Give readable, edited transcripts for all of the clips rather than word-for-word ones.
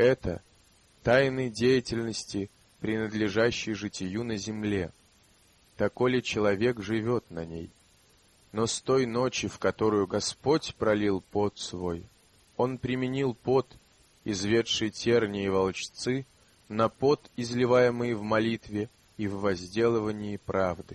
это тайны деятельности, принадлежащей житию на земле, доколе человек живет на ней. Но с той ночи, в которую Господь пролил пот свой, Он применил пот, изведший тернии и волчцы, на пот, изливаемый в молитве и в возделывании правды.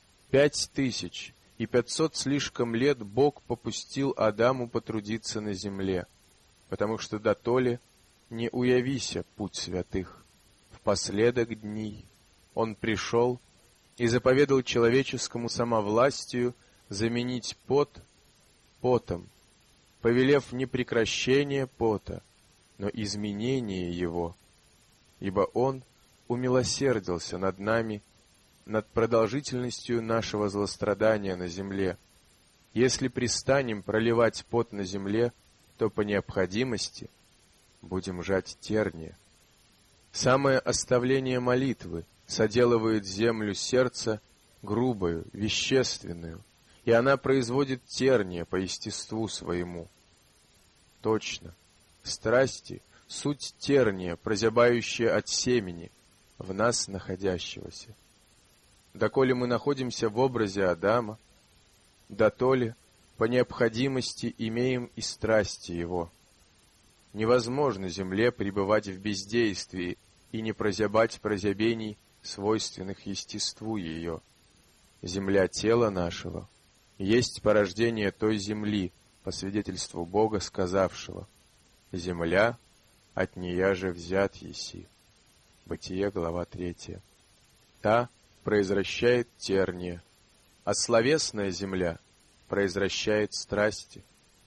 5500 слишком лет Бог попустил Адаму потрудиться на земле, потому что дотоле не уявися путь святых. Впоследок дней Он пришел и заповедал человеческому самовластию заменить пот потом, повелев не прекращение пота, но изменение его, ибо Он умилосердился над нами, над продолжительностью нашего злострадания на земле. Если пристанем проливать пот на земле, то по необходимости будем жать терния. Самое оставление молитвы соделывает землю сердца грубою, вещественную, и она производит терния по естеству своему. Точно, страсти — суть терния, прозябающая от семени, в нас находящегося. Доколе мы находимся в образе Адама, дотоле по необходимости имеем и страсти его. Невозможно земле пребывать в бездействии и не прозябать прозябений, свойственных естеству ее. Земля тела нашего есть порождение той земли, по свидетельству Бога, сказавшего: «Земля, от нея же взят еси». Бытие, глава 3. Та произвращает терния, а словесная земля произвращает страсти.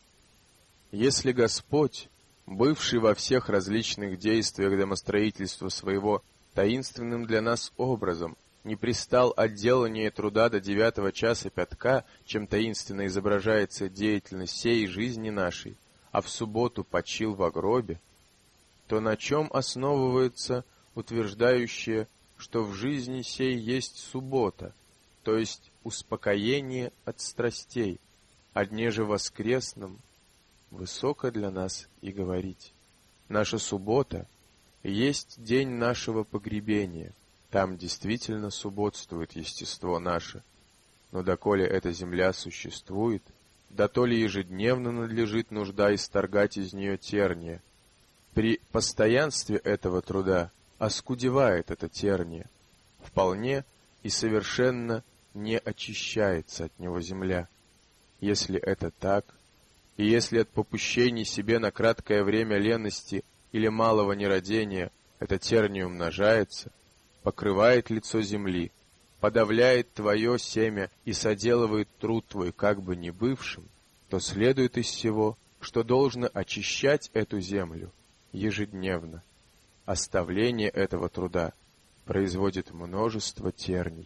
Если Господь, бывший во всех различных действиях домостроительства своего таинственным для нас образом, не пристал от делания труда до 9-го часа пятка, чем таинственно изображается деятельность сей жизни нашей, а в субботу почил во гробе, то на чем основывается утверждающее, что в жизни сей есть суббота, то есть успокоение от страстей, о дне же воскресном высоко для нас и говорить. Наша суббота есть день нашего погребения, там действительно субботствует естество наше, но доколе эта земля существует, дотоле ежедневно надлежит нужда исторгать из нее терния. При постоянстве этого труда оскудевает это терния, вполне и совершенно не очищается от него земля. Если это так, и если от попущений себе на краткое время лености или малого нерадения это терния умножается, покрывает лицо земли, подавляет твое семя и соделывает труд твой как бы не бывшим, то следует из всего, что должно очищать эту землю ежедневно. Оставление этого труда производит множество терний.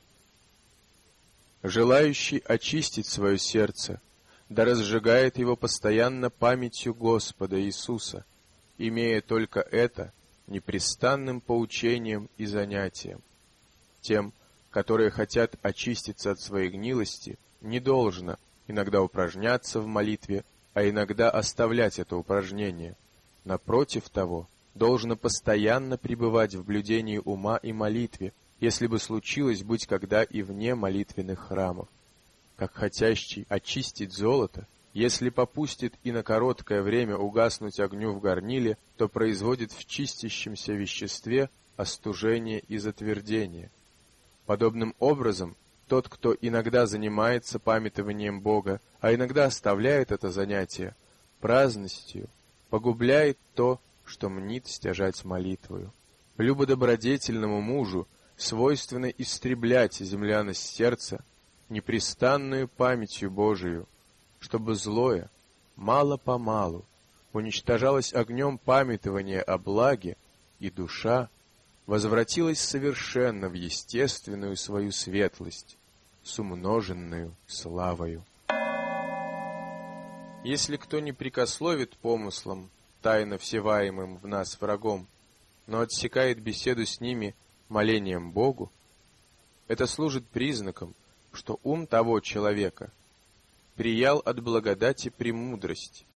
Желающий очистить свое сердце, да разжигает его постоянно памятью Господа Иисуса, имея только это непрестанным поучением и занятием. Тем, которые хотят очиститься от своей гнилости, не должно иногда упражняться в молитве, а иногда оставлять это упражнение. Напротив того, должно постоянно пребывать в блюдении ума и молитве, если бы случилось быть когда и вне молитвенных храмов. Как хотящий очистить золото, если попустит и на короткое время угаснуть огню в горниле, то производит в чистящемся веществе остужение и затвердение. Подобным образом, тот, кто иногда занимается памятованием Бога, а иногда оставляет это занятие, праздностью погубляет то, что мнит стяжать молитвою. Любодобродетельному мужу свойственно истреблять земляность сердца непрестанную памятью Божию, чтобы злое мало-помалу уничтожалось огнем памятования о благе, и душа возвратилась совершенно в естественную свою светлость, с умноженную славою. Если кто не прекословит помыслом, тайно всеваемым в нас врагом, но отсекает беседу с ними молением Богу, это служит признаком, что ум того человека приял от благодати премудрость,